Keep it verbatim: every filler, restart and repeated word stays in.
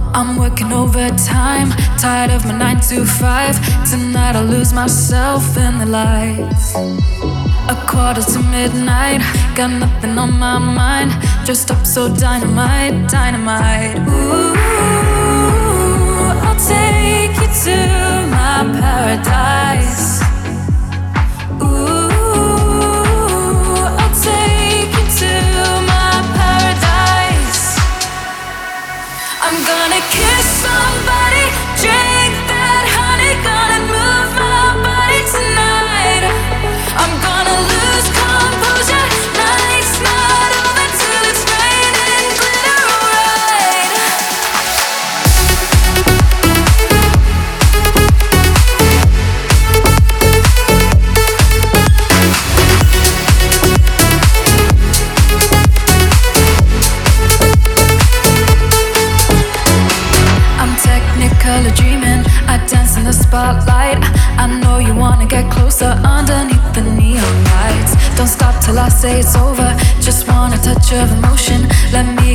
I'm working overtime, tired of my nine to five. Tonight I'll lose myself in the lights. A quarter to midnight, got nothing on my mind. Dressed up so dynamite, dynamite. Ooh, I'll take you to my paradise. Ooh, I'll take you to my paradise. I'm gonna kiss somebody, drink that honey, gonna move my body tonight. I'm gonna lose composure, night's not over till it's raining glitter right. I'm technically dreaming, I dance in the spotlight. I know you wanna get closer underneath the neon lights. Don't stop till I say it's over, just want a touch of emotion. Let me